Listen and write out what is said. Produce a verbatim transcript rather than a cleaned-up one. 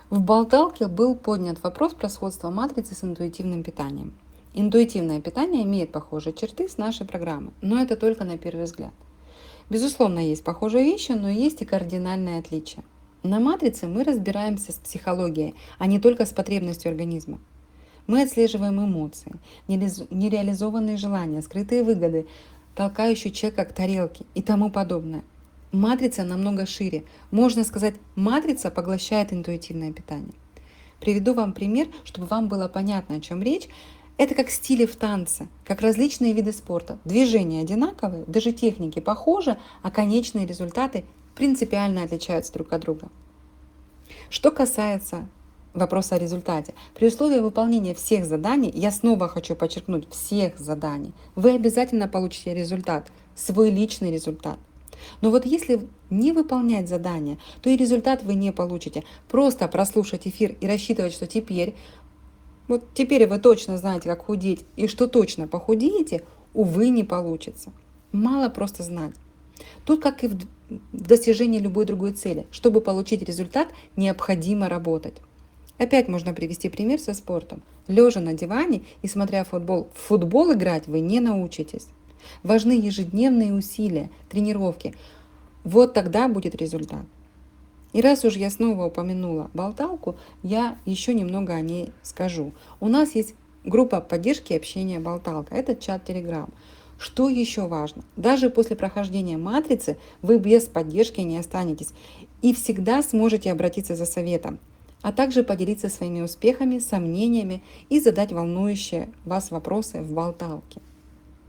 В болталке был поднят вопрос про сходство матрицы с интуитивным питанием. Интуитивное питание имеет похожие черты с нашей программой, но это только на первый взгляд. Безусловно, есть похожие вещи, но есть и кардинальные отличия. На матрице мы разбираемся с психологией, а не только с потребностью организма. Мы отслеживаем эмоции, нереализованные желания, скрытые выгоды, толкающие человека к тарелке и тому подобное. Матрица намного шире. Можно сказать, матрица поглощает интуитивное питание. Приведу вам пример, чтобы вам было понятно, о чем речь. Это как стили в танце, как различные виды спорта. Движения одинаковые, даже техники похожи, а конечные результаты принципиально отличаются друг от друга. Что касается вопроса о результате, при условии выполнения всех заданий, я снова хочу подчеркнуть, всех заданий, вы обязательно получите результат, свой личный результат. Но вот если не выполнять задания, то и результат вы не получите. Просто прослушать эфир и рассчитывать, что теперь, вот теперь вы точно знаете, как худеть и что точно похудеете, увы, не получится. Мало просто знать. Тут, как и в достижении любой другой цели, чтобы получить результат, необходимо работать. Опять можно привести пример со спортом. Лежа на диване и смотря футбол, в футбол играть вы не научитесь. Важны ежедневные усилия, тренировки. Вот тогда будет результат. И раз уж я снова упомянула болталку, я еще немного о ней скажу. У нас есть группа поддержки и общения «Болталка». Это чат Telegram. Что еще важно? Даже после прохождения матрицы вы без поддержки не останетесь и всегда сможете обратиться за советом, а также поделиться своими успехами, сомнениями и задать волнующие вас вопросы в болталке.